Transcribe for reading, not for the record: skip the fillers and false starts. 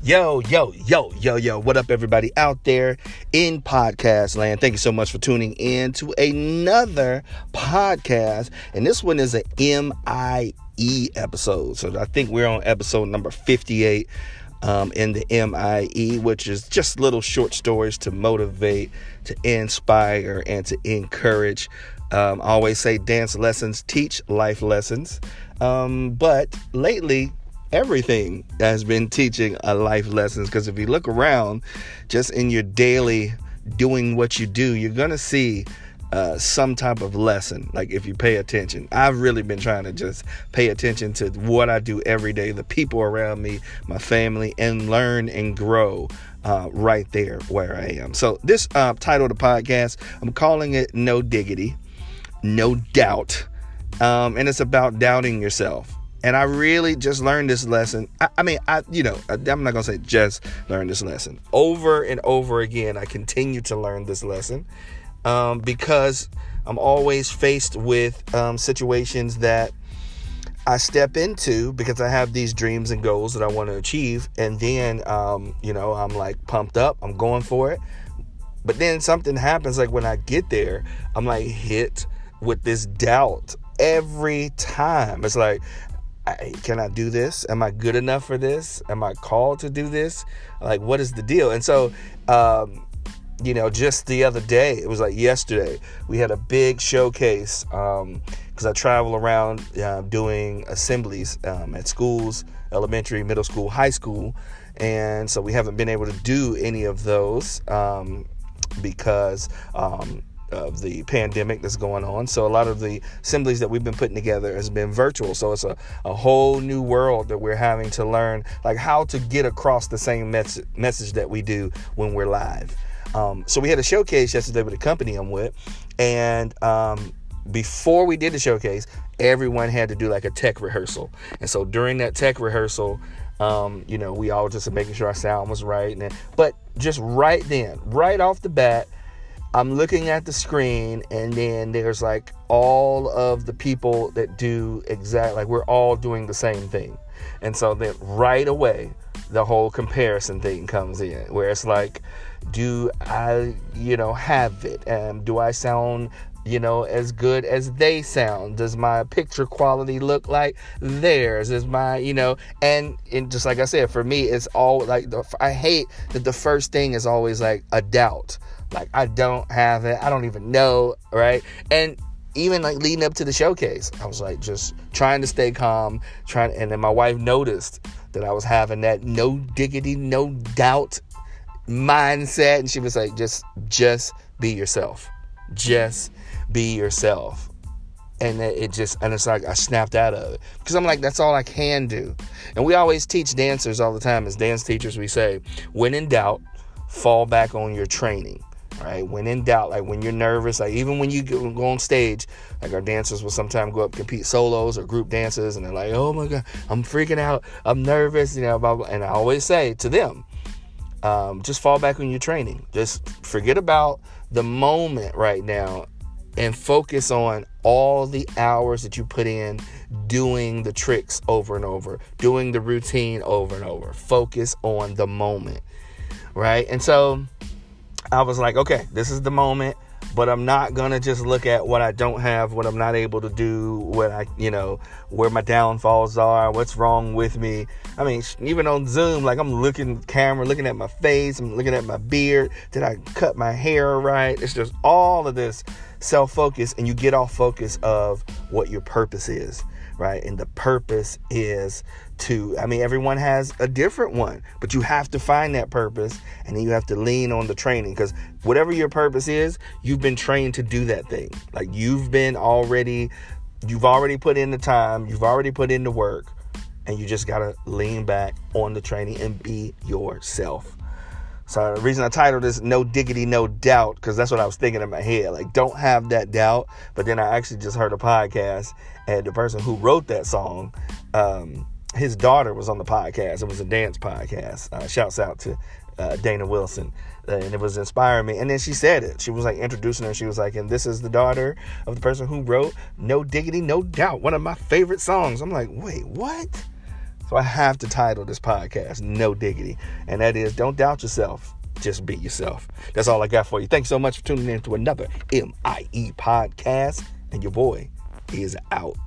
Yo, what up, everybody out there in podcast land? Thank you so much for tuning in to another podcast. And this one is an MIE episode. So I think we're on episode number 58 in the MIE, which is just little short stories to motivate, to inspire, and to encourage. I always say dance lessons teach life lessons. But lately, everything has been teaching a life lessons, because if you look around just in your daily doing what you do, you're going to see some type of lesson. Like if you pay attention, I've really been trying to just pay attention to what I do every day, the people around me, my family, and learn and grow right there where I am. So this title of the podcast, I'm calling it No Diggity, No Doubt. And it's about doubting yourself. And I really just learned this lesson. I'm not going to say just learn this lesson. Over and over again, I continue to learn this lesson because I'm always faced with situations that I step into because I have these dreams and goals that I want to achieve. And then, I'm like pumped up. I'm going for it. But then something happens. Like when I get there, I'm like hit with this doubt every time. It's like, can I do this? Am I good enough for this? Am I called to do this? Like, what is the deal? And so, just the other day, it was like yesterday, we had a big showcase because I travel around doing assemblies at schools, elementary, middle school, high school. And so we haven't been able to do any of those because of the pandemic that's going on. So a lot of the assemblies that we've been putting together has been virtual. So it's a whole new world that we're having to learn, like how to get across the same message that we do when we're live. So we had a showcase yesterday with the company I'm with. And before we did the showcase, everyone had to do like a tech rehearsal. And so during that tech rehearsal, we all just making sure our sound was right. But just right then, right off the bat, I'm looking at the screen, and then there's like all of the people that do like we're all doing the same thing. And so then right away, the whole comparison thing comes in, where it's like, do I, have it? Do I sound, as good as they sound? Does my picture quality look like theirs? Is my, and just like I said, for me, it's all like, I hate that the first thing is always like a doubt. Like, I don't have it. I don't even know, right? And even like leading up to the showcase, I was like just trying to stay calm, and then my wife noticed that I was having that no diggity, no doubt mindset. And she was like, just be yourself. Just be yourself. And it's like I snapped out of it, because I'm like, that's all I can do. And we always teach dancers all the time, as dance teachers, we say, when in doubt, fall back on your training. Right? When in doubt, like when you're nervous, like even when you go on stage, like our dancers will sometimes go up, compete solos or group dances, and they're like, oh my God, I'm freaking out, I'm nervous, blah, blah. And I always say to them, just fall back on your training. Just forget about the moment right now and focus on all the hours that you put in doing the tricks over and over, doing the routine over and over. Focus on the moment, right? And so I was like, okay, this is the moment, but I'm not going to just look at what I don't have, what I'm not able to do, where my downfalls are, what's wrong with me. I mean, even on Zoom, like I'm looking at my face, I'm looking at my beard. Did I cut my hair right? It's just all of this self-focus, and you get off focus of what your purpose is, right? And the purpose is everyone has a different one, but you have to find that purpose, and then you have to lean on the training, because whatever your purpose is, you've been trained to do that thing. Like you've already put in the time, you've already put in the work, and you just got to lean back on the training and be yourself. So the reason I titled this No Diggity, No Doubt, because that's what I was thinking in my head. Like, don't have that doubt. But then I actually just heard a podcast, and the person who wrote that song, his daughter was on the podcast. It was a dance podcast. Shouts out to Dana Wilson. And it was inspiring me. And then she said it. She was like introducing her. She was like, and this is the daughter of the person who wrote No Diggity, No Doubt, one of my favorite songs. I'm like, wait, what? So I have to title this podcast No Diggity. And that is, don't doubt yourself. Just be yourself. That's all I got for you. Thanks so much for tuning in to another MIE podcast. And your boy is out.